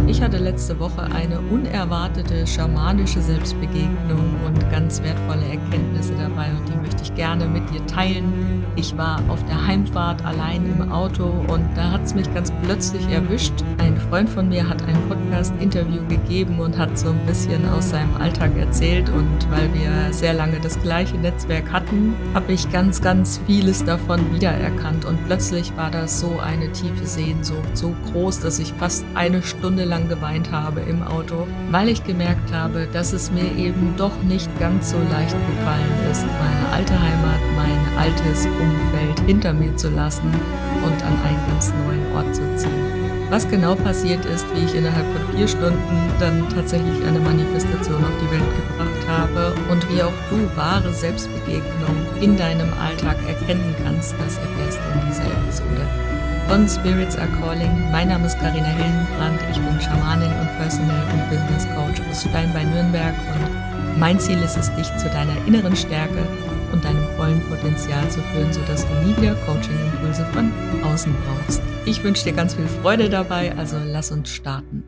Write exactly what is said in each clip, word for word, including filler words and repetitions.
Ich hatte letzte Woche eine unerwartete schamanische Selbstbegegnung und ganz wertvolle Erkenntnisse dabei und die möchte ich gerne mit dir teilen. Ich war auf der Heimfahrt allein im Auto und da hat es mich ganz plötzlich erwischt. Ein Freund von mir hat ein Podcast-Interview gegeben und hat so ein bisschen aus seinem Alltag erzählt, und weil wir sehr lange das gleiche Netzwerk hatten, habe ich ganz, ganz vieles davon wiedererkannt und plötzlich war das so eine tiefe Sehnsucht, so groß, dass ich fast eine Stunde lang geweint habe im Auto, weil ich gemerkt habe, dass es mir eben doch nicht ganz so leicht gefallen ist, meine alte Heimat, mein altes Umfeld hinter mir zu lassen und an einen ganz neuen Ort zu ziehen. Was genau passiert ist, wie ich innerhalb von vier Stunden dann tatsächlich eine Manifestation auf die Welt gebracht habe und wie auch du wahre Selbstbegegnung in deinem Alltag erkennen kannst, das erfährst du in dieser Episode von Spirits Are Calling. Mein Name ist Carina Hillenbrand, ich bin Schamanin und Personal- und Business Coach aus Stein bei Nürnberg und mein Ziel ist es, dich zu deiner inneren Stärke und deinem vollen Potenzial zu führen, sodass du nie wieder Coaching-Impulse von außen brauchst. Ich wünsche dir ganz viel Freude dabei, also lass uns starten.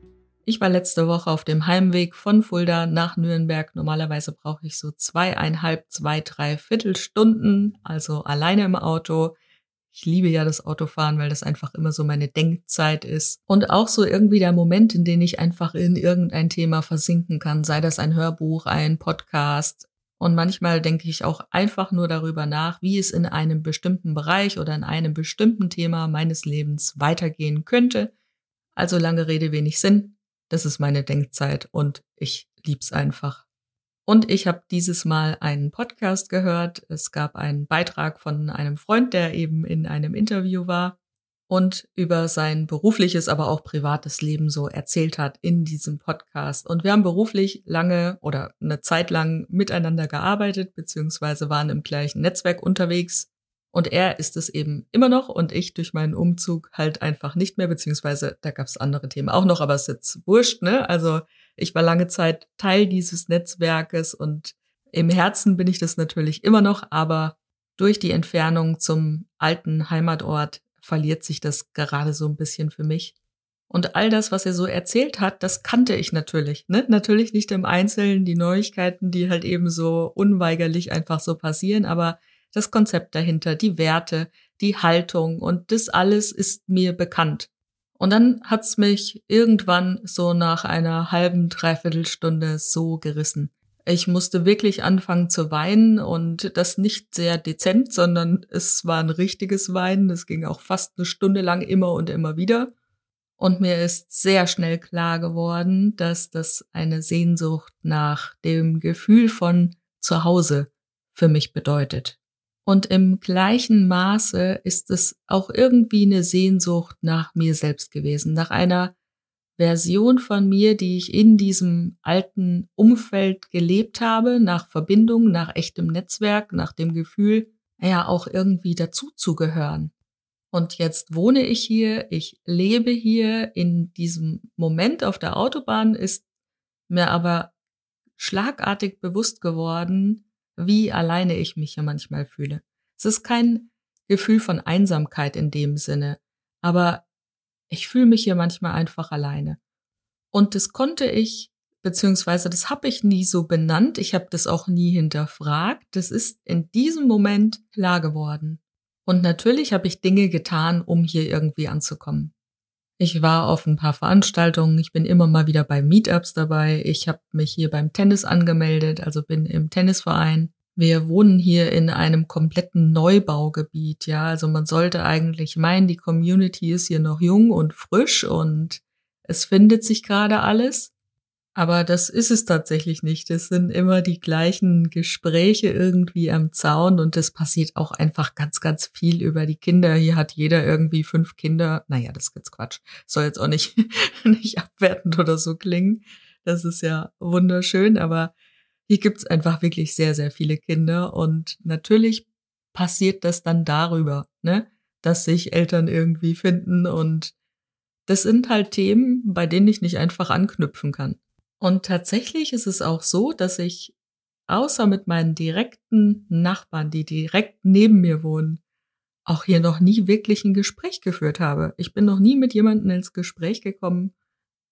Ich war letzte Woche auf dem Heimweg von Fulda nach Nürnberg. Normalerweise brauche ich so zweieinhalb, zwei, drei Viertelstunden, also alleine im Auto. Ich liebe ja das Autofahren, weil das einfach immer so meine Denkzeit ist. Und auch so irgendwie der Moment, in dem ich einfach in irgendein Thema versinken kann, sei das ein Hörbuch, ein Podcast. Und manchmal denke ich auch einfach nur darüber nach, wie es in einem bestimmten Bereich oder in einem bestimmten Thema meines Lebens weitergehen könnte. Also lange Rede, wenig Sinn. Das ist meine Denkzeit und ich lieb's einfach. Und ich habe dieses Mal einen Podcast gehört. Es gab einen Beitrag von einem Freund, der eben in einem Interview war und über sein berufliches, aber auch privates Leben so erzählt hat in diesem Podcast. Und wir haben beruflich lange oder eine Zeit lang miteinander gearbeitet, beziehungsweise waren im gleichen Netzwerk unterwegs. Und er ist es eben immer noch und ich durch meinen Umzug halt einfach nicht mehr, beziehungsweise da gab es andere Themen auch noch, aber es ist jetzt wurscht, ne? Also ich war lange Zeit Teil dieses Netzwerkes und im Herzen bin ich das natürlich immer noch, aber durch die Entfernung zum alten Heimatort verliert sich das gerade so ein bisschen für mich. Und all das, was er so erzählt hat, das kannte ich natürlich, ne? Natürlich nicht im Einzelnen, die Neuigkeiten, die halt eben so unweigerlich einfach so passieren, aber das Konzept dahinter, die Werte, die Haltung und das alles ist mir bekannt. Und dann hat's mich irgendwann so nach einer halben, Dreiviertelstunde so gerissen. Ich musste wirklich anfangen zu weinen und das nicht sehr dezent, sondern es war ein richtiges Weinen. Das ging auch fast eine Stunde lang immer und immer wieder. Und mir ist sehr schnell klar geworden, dass das eine Sehnsucht nach dem Gefühl von Zuhause für mich bedeutet. Und im gleichen Maße ist es auch irgendwie eine Sehnsucht nach mir selbst gewesen, nach einer Version von mir, die ich in diesem alten Umfeld gelebt habe, nach Verbindung, nach echtem Netzwerk, nach dem Gefühl, ja, auch irgendwie dazuzugehören. Und jetzt wohne ich hier, ich lebe hier. In diesem Moment auf der Autobahn ist mir aber schlagartig bewusst geworden, wie alleine ich mich hier manchmal fühle. Es ist kein Gefühl von Einsamkeit in dem Sinne, aber ich fühle mich hier manchmal einfach alleine. Und das konnte ich, beziehungsweise das habe ich nie so benannt, ich habe das auch nie hinterfragt, das ist in diesem Moment klar geworden. Und natürlich habe ich Dinge getan, um hier irgendwie anzukommen. Ich war auf ein paar Veranstaltungen, ich bin immer mal wieder bei Meetups dabei, ich habe mich hier beim Tennis angemeldet, also bin im Tennisverein. Wir wohnen hier in einem kompletten Neubaugebiet, ja, also man sollte eigentlich meinen, die Community ist hier noch jung und frisch und es findet sich gerade alles. Aber das ist es tatsächlich nicht. Es sind immer die gleichen Gespräche irgendwie am Zaun und es passiert auch einfach ganz, ganz viel über die Kinder. Hier hat jeder irgendwie fünf Kinder. Naja, das ist jetzt Quatsch. Soll jetzt auch nicht, nicht abwertend oder so klingen. Das ist ja wunderschön, aber hier gibt's einfach wirklich sehr, sehr viele Kinder und natürlich passiert das dann darüber, ne, dass sich Eltern irgendwie finden und das sind halt Themen, bei denen ich nicht einfach anknüpfen kann. Und tatsächlich ist es auch so, dass ich außer mit meinen direkten Nachbarn, die direkt neben mir wohnen, auch hier noch nie wirklich ein Gespräch geführt habe. Ich bin noch nie mit jemandem ins Gespräch gekommen,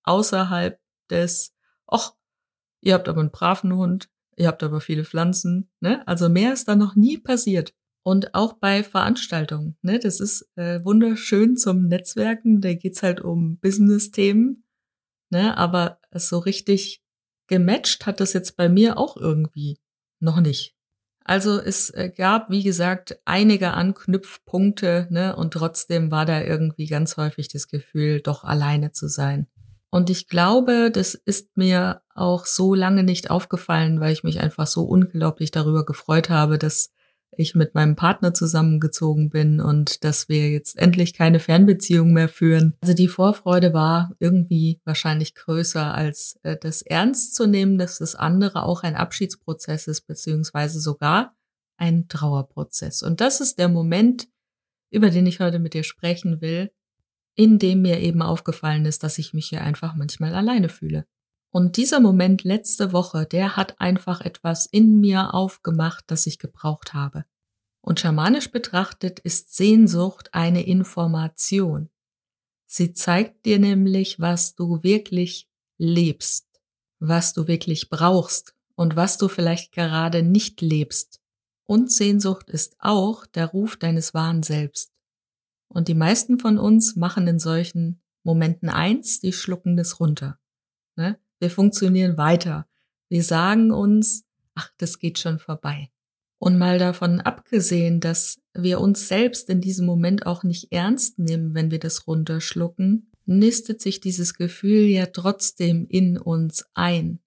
außerhalb des, ach, ihr habt aber einen braven Hund, ihr habt aber viele Pflanzen, ne? Also mehr ist da noch nie passiert. Und auch bei Veranstaltungen, ne? Das ist äh, wunderschön zum Netzwerken, da geht's halt um Business-Themen, ne? Aber so richtig gematcht hat das jetzt bei mir auch irgendwie noch nicht. Also es äh, gab, wie gesagt, einige Anknüpfpunkte, ne? Und trotzdem war da irgendwie ganz häufig das Gefühl, doch alleine zu sein. Und ich glaube, das ist mir auch so lange nicht aufgefallen, weil ich mich einfach so unglaublich darüber gefreut habe, dass ich mit meinem Partner zusammengezogen bin und dass wir jetzt endlich keine Fernbeziehung mehr führen. Also die Vorfreude war irgendwie wahrscheinlich größer als äh, das ernst zu nehmen, dass das andere auch ein Abschiedsprozess ist, beziehungsweise sogar ein Trauerprozess. Und das ist der Moment, über den ich heute mit dir sprechen will, in dem mir eben aufgefallen ist, dass ich mich hier einfach manchmal alleine fühle. Und dieser Moment letzte Woche, der hat einfach etwas in mir aufgemacht, das ich gebraucht habe. Und schamanisch betrachtet ist Sehnsucht eine Information. Sie zeigt dir nämlich, was du wirklich lebst, was du wirklich brauchst und was du vielleicht gerade nicht lebst. Und Sehnsucht ist auch der Ruf deines wahren Selbst. Und die meisten von uns machen in solchen Momenten eins, die schlucken das runter. Ne? Wir funktionieren weiter. Wir sagen uns, ach, das geht schon vorbei. Und mal davon abgesehen, dass wir uns selbst in diesem Moment auch nicht ernst nehmen, wenn wir das runterschlucken, nistet sich dieses Gefühl ja trotzdem in uns ein,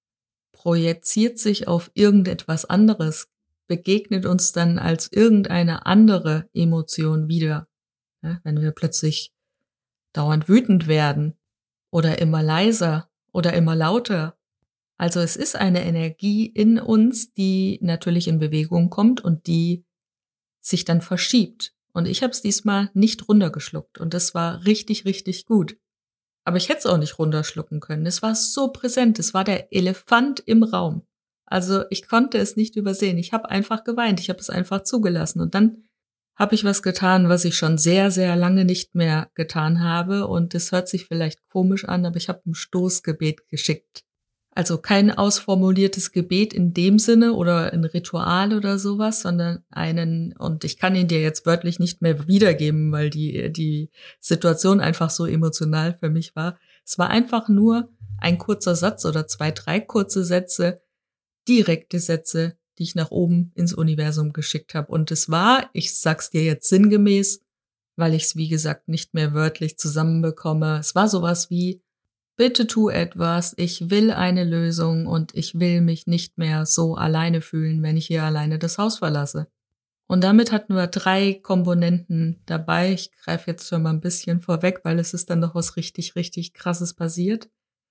projiziert sich auf irgendetwas anderes, begegnet uns dann als irgendeine andere Emotion wieder. Ja, wenn wir plötzlich dauernd wütend werden oder immer leiser oder immer lauter. Also es ist eine Energie in uns, die natürlich in Bewegung kommt und die sich dann verschiebt. Und ich habe es diesmal nicht runtergeschluckt und das war richtig, richtig gut. Aber ich hätte es auch nicht runterschlucken können. Es war so präsent, es war der Elefant im Raum. Also ich konnte es nicht übersehen. Ich habe einfach geweint, ich habe es einfach zugelassen. Und dann habe ich was getan, was ich schon sehr, sehr lange nicht mehr getan habe. Und das hört sich vielleicht komisch an, aber ich habe ein Stoßgebet geschickt. Also kein ausformuliertes Gebet in dem Sinne oder ein Ritual oder sowas, sondern einen, und ich kann ihn dir jetzt wörtlich nicht mehr wiedergeben, weil die, die Situation einfach so emotional für mich war. Es war einfach nur ein kurzer Satz oder zwei, drei kurze Sätze, direkte Sätze, die ich nach oben ins Universum geschickt habe. Und es war, ich sag's dir jetzt sinngemäß, weil ich es, wie gesagt, nicht mehr wörtlich zusammenbekomme. Es war sowas wie: Bitte tu etwas, ich will eine Lösung und ich will mich nicht mehr so alleine fühlen, wenn ich hier alleine das Haus verlasse. Und damit hatten wir drei Komponenten dabei. Ich greife jetzt schon mal ein bisschen vorweg, weil es ist dann noch was richtig, richtig Krasses passiert.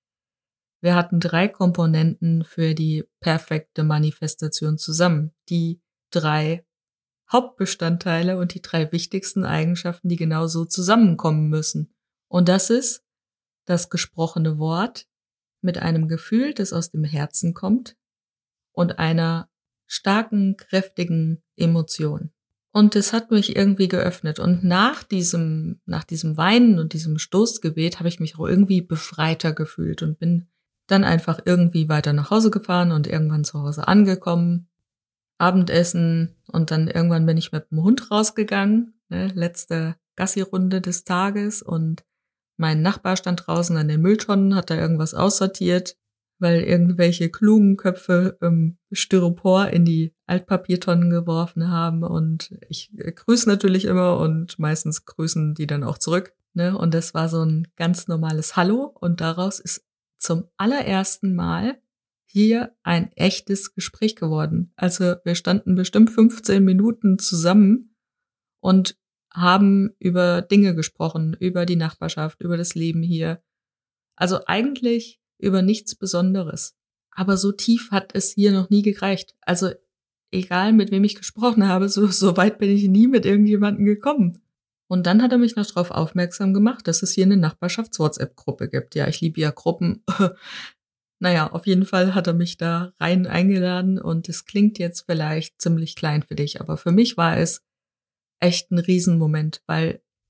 Wir hatten drei Komponenten für die perfekte Manifestation zusammen. Die drei Hauptbestandteile und die drei wichtigsten Eigenschaften, die genau so zusammenkommen müssen. Und das ist das gesprochene Wort mit einem Gefühl, das aus dem Herzen kommt und einer starken, kräftigen Emotion. Und es hat mich irgendwie geöffnet. Und nach diesem, nach diesem Weinen und diesem Stoßgebet habe ich mich auch irgendwie befreiter gefühlt und bin dann einfach irgendwie weiter nach Hause gefahren und irgendwann zu Hause angekommen, Abendessen, und dann irgendwann bin ich mit dem Hund rausgegangen, ne, letzte Gassi-Runde des Tages, und mein Nachbar stand draußen an den Mülltonnen, hat da irgendwas aussortiert, weil irgendwelche klugen Köpfe ähm, Styropor in die Altpapiertonnen geworfen haben, und ich äh, grüße natürlich immer und meistens grüßen die dann auch zurück, ne? Und das war so ein ganz normales Hallo, und daraus ist zum allerersten Mal hier ein echtes Gespräch geworden. Also wir standen bestimmt fünfzehn Minuten zusammen und haben über Dinge gesprochen, über die Nachbarschaft, über das Leben hier. Also eigentlich über nichts Besonderes. Aber so tief hat es hier noch nie gereicht. Also egal, mit wem ich gesprochen habe, so, so weit bin ich nie mit irgendjemandem gekommen. Und dann hat er mich noch darauf aufmerksam gemacht, dass es hier eine Nachbarschafts-WhatsApp-Gruppe gibt. Ja, ich liebe ja Gruppen. Naja, auf jeden Fall hat er mich da rein eingeladen, und es klingt jetzt vielleicht ziemlich klein für dich, aber für mich war es echt ein Riesenmoment, weil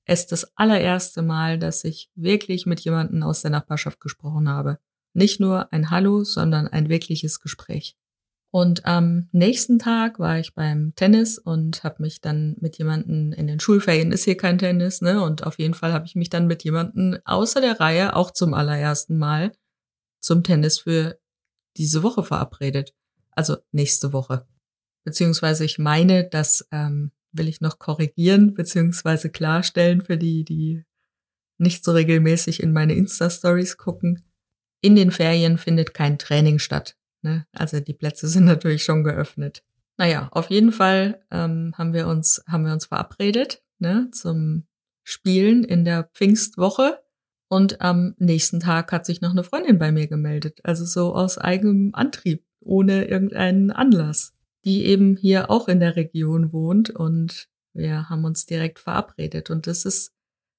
es das allererste Mal, dass ich wirklich mit jemandem aus der Nachbarschaft gesprochen habe. Nicht nur ein Hallo, sondern ein wirkliches Gespräch. Und am nächsten Tag war ich beim Tennis und habe mich dann mit jemandem, in den Schulferien ist hier kein Tennis, ne? Und auf jeden Fall habe ich mich dann mit jemandem außer der Reihe auch zum allerersten Mal zum Tennis für diese Woche verabredet. Also nächste Woche. Beziehungsweise ich meine, das ähm, will ich noch korrigieren, beziehungsweise klarstellen für die, die nicht so regelmäßig in meine Insta-Stories gucken. In den Ferien findet kein Training statt. Ne? Also die Plätze sind natürlich schon geöffnet. Naja, auf jeden Fall ähm, haben wir uns haben wir uns verabredet, ne, zum Spielen in der Pfingstwoche. Und am nächsten Tag hat sich noch eine Freundin bei mir gemeldet. Also so aus eigenem Antrieb, ohne irgendeinen Anlass, die eben hier auch in der Region wohnt. Und wir haben uns direkt verabredet. Und das ist,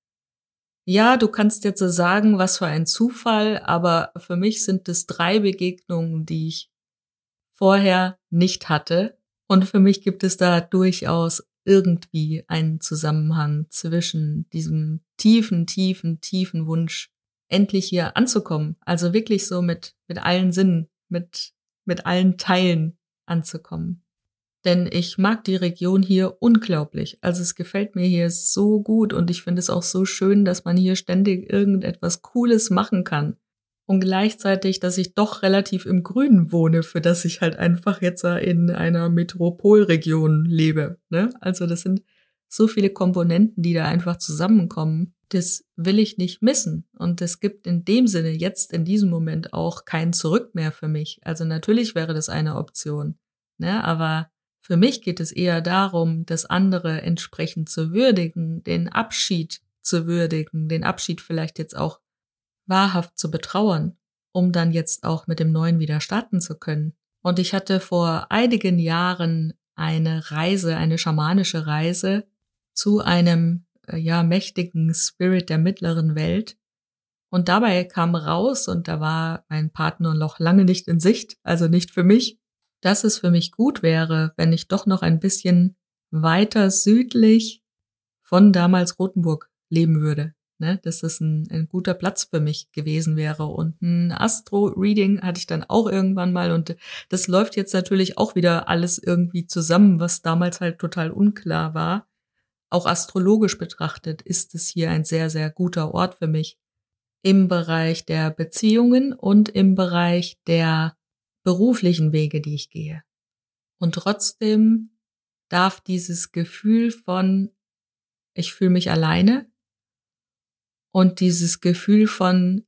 ja, du kannst jetzt so sagen, was für ein Zufall, aber für mich sind es drei Begegnungen, die ich vorher nicht hatte. Und für mich gibt es da durchaus irgendwie einen Zusammenhang zwischen diesem tiefen, tiefen, tiefen Wunsch, endlich hier anzukommen. Also wirklich so mit, mit allen Sinnen, mit, mit allen Teilen anzukommen. Denn ich mag die Region hier unglaublich. Also es gefällt mir hier so gut und ich finde es auch so schön, dass man hier ständig irgendetwas Cooles machen kann. Und gleichzeitig, dass ich doch relativ im Grünen wohne, für das ich halt einfach jetzt in einer Metropolregion lebe. Ne? Also das sind so viele Komponenten, die da einfach zusammenkommen. Das will ich nicht missen. Und es gibt in dem Sinne jetzt in diesem Moment auch kein Zurück mehr für mich. Also natürlich wäre das eine Option. Ne? Aber für mich geht es eher darum, das andere entsprechend zu würdigen, den Abschied zu würdigen, den Abschied vielleicht jetzt auch wahrhaft zu betrauern, um dann jetzt auch mit dem Neuen wieder starten zu können. Und ich hatte vor einigen Jahren eine Reise, eine schamanische Reise zu einem, ja, mächtigen Spirit der mittleren Welt. Und dabei kam raus, und da war mein Partner noch lange nicht in Sicht, also nicht für mich, dass es für mich gut wäre, wenn ich doch noch ein bisschen weiter südlich von damals Rothenburg leben würde. Ne, dass das ein, ein guter Platz für mich gewesen wäre. Und ein Astro-Reading hatte ich dann auch irgendwann mal. Und das läuft jetzt natürlich auch wieder alles irgendwie zusammen, was damals halt total unklar war. Auch astrologisch betrachtet ist es hier ein sehr, sehr guter Ort für mich. Im Bereich der Beziehungen und im Bereich der beruflichen Wege, die ich gehe. Und trotzdem darf dieses Gefühl von, ich fühle mich alleine, und dieses Gefühl von,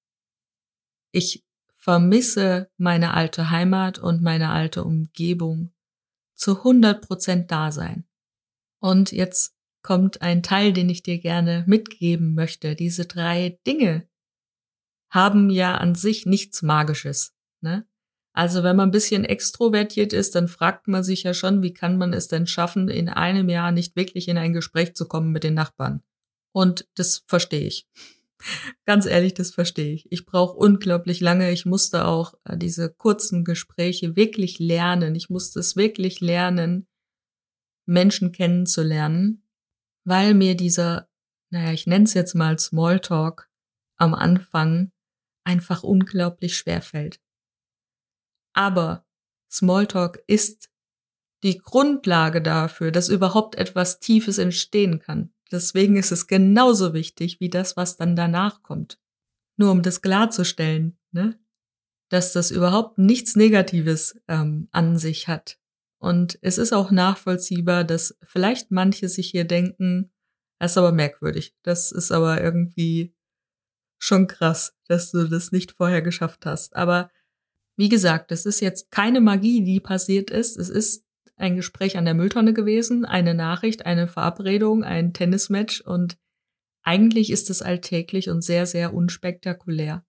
ich vermisse meine alte Heimat und meine alte Umgebung, zu hundert Prozent da sein. Und jetzt kommt ein Teil, den ich dir gerne mitgeben möchte. Diese drei Dinge haben ja an sich nichts Magisches, ne? Also wenn man ein bisschen extrovertiert ist, dann fragt man sich ja schon, wie kann man es denn schaffen, in einem Jahr nicht wirklich in ein Gespräch zu kommen mit den Nachbarn? Und das verstehe ich. Ganz ehrlich, das verstehe ich. Ich brauche unglaublich lange. Ich musste auch diese kurzen Gespräche wirklich lernen. Ich musste es wirklich lernen, Menschen kennenzulernen, weil mir dieser, naja, ich nenne es jetzt mal Smalltalk am Anfang einfach unglaublich schwer fällt. Aber Smalltalk ist die Grundlage dafür, dass überhaupt etwas Tiefes entstehen kann. Deswegen ist es genauso wichtig wie das, was dann danach kommt. Nur um das klarzustellen, ne, dass das überhaupt nichts Negatives ähm, an sich hat. Und es ist auch nachvollziehbar, dass vielleicht manche sich hier denken, das ist aber merkwürdig, das ist aber irgendwie schon krass, dass du das nicht vorher geschafft hast. Aber wie gesagt, es ist jetzt keine Magie, die passiert ist. Es ist ein Gespräch an der Mülltonne gewesen, eine Nachricht, eine Verabredung, ein Tennismatch, und eigentlich ist es alltäglich und sehr, sehr unspektakulär.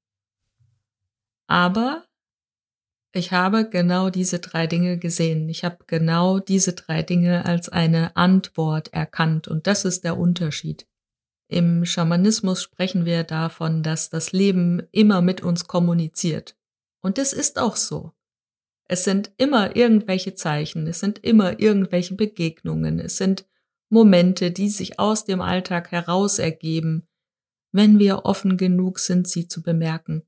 Aber ich habe genau diese drei Dinge gesehen. Ich habe genau diese drei Dinge als eine Antwort erkannt, und das ist der Unterschied. Im Schamanismus sprechen wir davon, dass das Leben immer mit uns kommuniziert. Und das ist auch so. Es sind immer irgendwelche Zeichen, es sind immer irgendwelche Begegnungen, es sind Momente, die sich aus dem Alltag heraus ergeben, wenn wir offen genug sind, sie zu bemerken.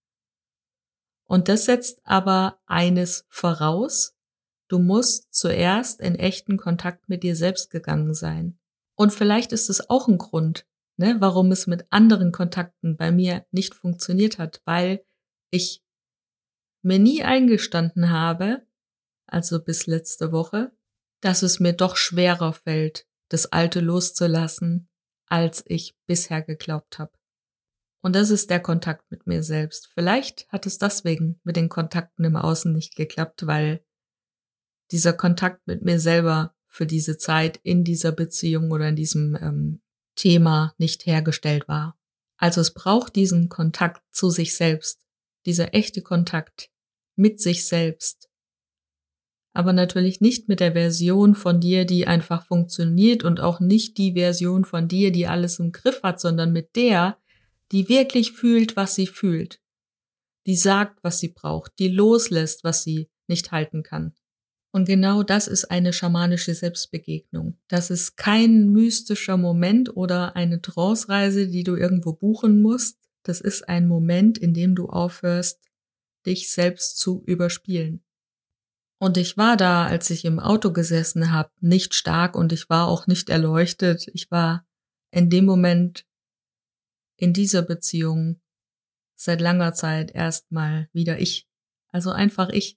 Und das setzt aber eines voraus: Du musst zuerst in echten Kontakt mit dir selbst gegangen sein. Und vielleicht ist es auch ein Grund, ne, warum es mit anderen Kontakten bei mir nicht funktioniert hat, weil ich mir nie eingestanden habe, also bis letzte Woche, dass es mir doch schwerer fällt, das Alte loszulassen, als ich bisher geglaubt habe. Und das ist der Kontakt mit mir selbst. Vielleicht hat es deswegen mit den Kontakten im Außen nicht geklappt, weil dieser Kontakt mit mir selber für diese Zeit in dieser Beziehung oder in diesem ähm, Thema nicht hergestellt war. Also es braucht diesen Kontakt zu sich selbst, dieser echte Kontakt mit sich selbst. Aber natürlich nicht mit der Version von dir, die einfach funktioniert, und auch nicht die Version von dir, die alles im Griff hat, sondern mit der, die wirklich fühlt, was sie fühlt, die sagt, was sie braucht, die loslässt, was sie nicht halten kann. Und genau das ist eine schamanische Selbstbegegnung. Das ist kein mystischer Moment oder eine Trance-Reise, die du irgendwo buchen musst. Das ist ein Moment, in dem du aufhörst, dich selbst zu überspielen. Und ich war da, als ich im Auto gesessen habe, nicht stark und ich war auch nicht erleuchtet. Ich war in dem Moment in dieser Beziehung seit langer Zeit erstmal wieder ich. Also einfach ich.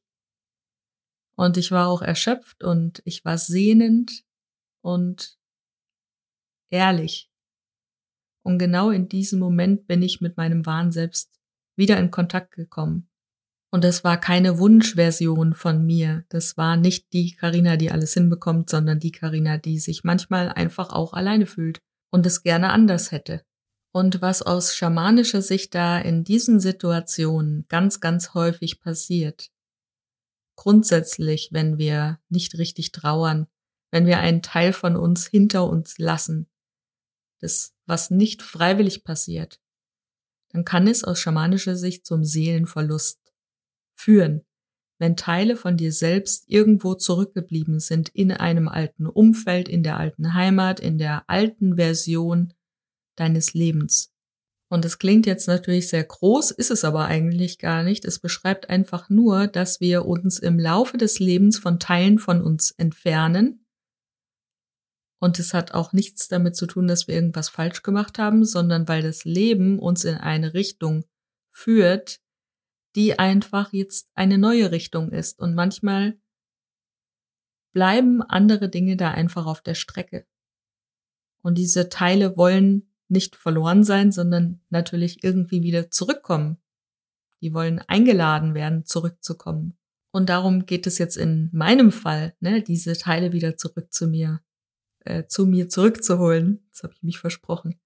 Und ich war auch erschöpft und ich war sehnend und ehrlich. Und genau in diesem Moment bin ich mit meinem wahren Selbst wieder in Kontakt gekommen. Und das war keine Wunschversion von mir. Das war nicht die Carina, die alles hinbekommt, sondern die Carina, die sich manchmal einfach auch alleine fühlt und es gerne anders hätte. Und was aus schamanischer Sicht da in diesen Situationen ganz, ganz häufig passiert, grundsätzlich, wenn wir nicht richtig trauern, wenn wir einen Teil von uns hinter uns lassen, das, was nicht freiwillig passiert, dann kann es aus schamanischer Sicht zum Seelenverlust führen, wenn Teile von dir selbst irgendwo zurückgeblieben sind in einem alten Umfeld, in der alten Heimat, in der alten Version deines Lebens. Und es klingt jetzt natürlich sehr groß, ist es aber eigentlich gar nicht. Es beschreibt einfach nur, dass wir uns im Laufe des Lebens von Teilen von uns entfernen. Und es hat auch nichts damit zu tun, dass wir irgendwas falsch gemacht haben, sondern weil das Leben uns in eine Richtung führt, die einfach jetzt eine neue Richtung ist. Und manchmal bleiben andere Dinge da einfach auf der Strecke. Und diese Teile wollen nicht verloren sein, sondern natürlich irgendwie wieder zurückkommen. Die wollen eingeladen werden, zurückzukommen. Und darum geht es jetzt in meinem Fall, ne, diese Teile wieder zurück zu mir, äh, zu mir zurückzuholen. Das habe ich mich versprochen.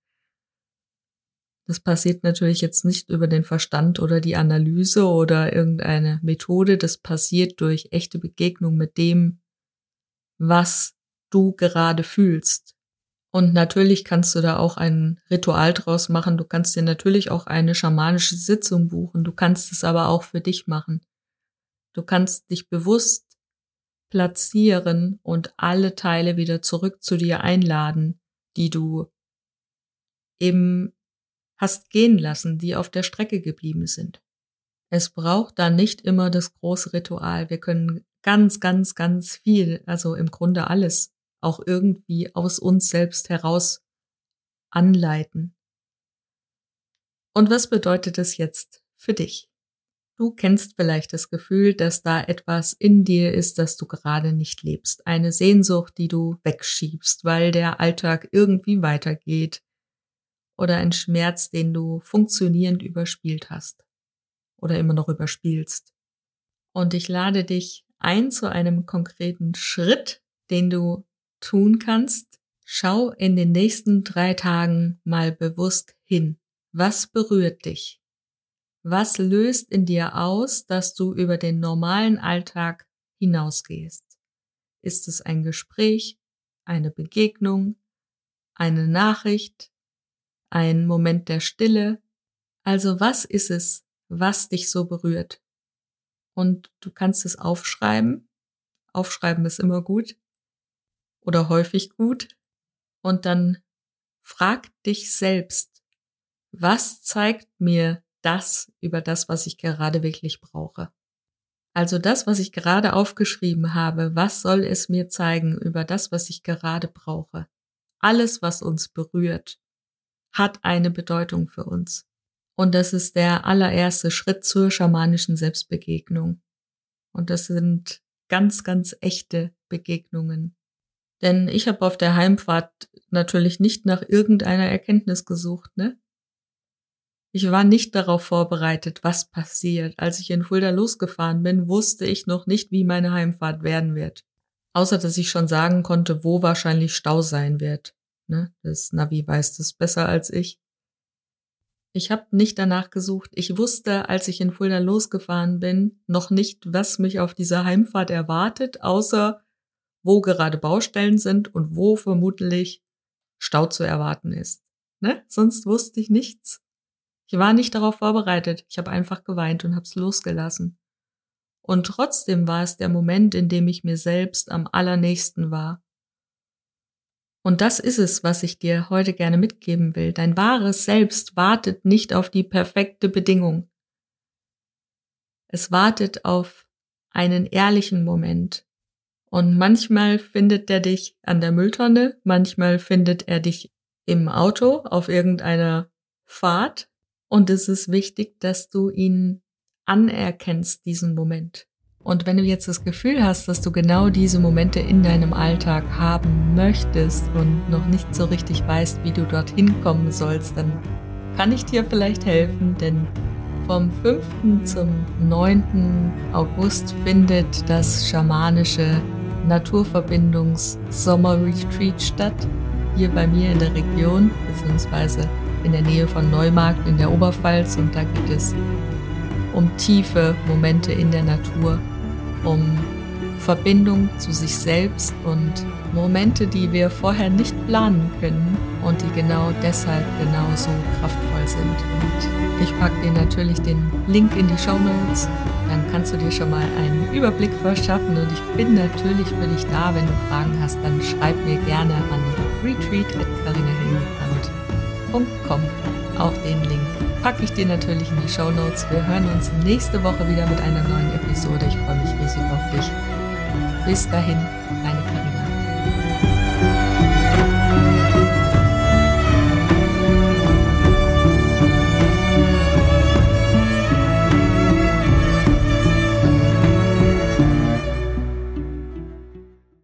Das passiert natürlich jetzt nicht über den Verstand oder die Analyse oder irgendeine Methode. Das passiert durch echte Begegnung mit dem, was du gerade fühlst. Und natürlich kannst du da auch ein Ritual draus machen. Du kannst dir natürlich auch eine schamanische Sitzung buchen. Du kannst es aber auch für dich machen. Du kannst dich bewusst platzieren und alle Teile wieder zurück zu dir einladen, die du eben hast gehen lassen, die auf der Strecke geblieben sind. Es braucht da nicht immer das große Ritual. Wir können ganz, ganz, ganz viel, also im Grunde alles, auch irgendwie aus uns selbst heraus anleiten. Und was bedeutet es jetzt für dich? Du kennst vielleicht das Gefühl, dass da etwas in dir ist, das du gerade nicht lebst. Eine Sehnsucht, die du wegschiebst, weil der Alltag irgendwie weitergeht. Oder ein Schmerz, den du funktionierend überspielt hast. Oder immer noch überspielst. Und ich lade dich ein zu einem konkreten Schritt, den du tun kannst. Schau in den nächsten drei Tagen mal bewusst hin. Was berührt dich? Was löst in dir aus, dass du über den normalen Alltag hinausgehst? Ist es ein Gespräch, eine Begegnung, eine Nachricht, ein Moment der Stille? Also was ist es, was dich so berührt? Und du kannst es aufschreiben. Aufschreiben ist immer gut oder häufig gut. Und dann frag dich selbst, was zeigt mir das über das, was ich gerade wirklich brauche? Also das, was ich gerade aufgeschrieben habe, was soll es mir zeigen über das, was ich gerade brauche? Alles, was uns berührt, hat eine Bedeutung für uns. Und das ist der allererste Schritt zur schamanischen Selbstbegegnung. Und das sind ganz, ganz echte Begegnungen. Denn ich habe auf der Heimfahrt natürlich nicht nach irgendeiner Erkenntnis gesucht, ne? Ich war nicht darauf vorbereitet, was passiert. Als ich in Fulda losgefahren bin, wusste ich noch nicht, wie meine Heimfahrt werden wird. Außer, dass ich schon sagen konnte, wo wahrscheinlich Stau sein wird. Ne? Das Navi weiß das besser als ich. Ich habe nicht danach gesucht. Ich wusste, als ich in Fulda losgefahren bin, noch nicht, was mich auf dieser Heimfahrt erwartet, außer wo gerade Baustellen sind und wo vermutlich Stau zu erwarten ist. Ne? Sonst wusste ich nichts. Ich war nicht darauf vorbereitet. Ich habe einfach geweint und habe es losgelassen. Und trotzdem war es der Moment, in dem ich mir selbst am allernächsten war. Und das ist es, was ich dir heute gerne mitgeben will. Dein wahres Selbst wartet nicht auf die perfekte Bedingung. Es wartet auf einen ehrlichen Moment. Und manchmal findet er dich an der Mülltonne, manchmal findet er dich im Auto auf irgendeiner Fahrt. Und es ist wichtig, dass du ihn anerkennst, diesen Moment. Und wenn du jetzt das Gefühl hast, dass du genau diese Momente in deinem Alltag haben möchtest und noch nicht so richtig weißt, wie du dorthin kommen sollst, dann kann ich dir vielleicht helfen, denn vom fünften zum neunten August findet das schamanische Naturverbindungs-Sommer-Retreat statt, hier bei mir in der Region, beziehungsweise in der Nähe von Neumarkt in der Oberpfalz, und da geht es um tiefe Momente in der Natur, um Verbindung zu sich selbst und Momente, die wir vorher nicht planen können und die genau deshalb genauso kraftvoll sind. Und ich packe dir natürlich den Link in die Shownotes, dann kannst du dir schon mal einen Überblick verschaffen und ich bin natürlich für dich da. Wenn du Fragen hast, dann schreib mir gerne an retreat at carina hillenbrand punkt com. Auch den Link packe ich dir natürlich in die Shownotes. Wir hören uns nächste Woche wieder mit einer neuen Episode. Ich freue mich riesig auf dich. Bis dahin.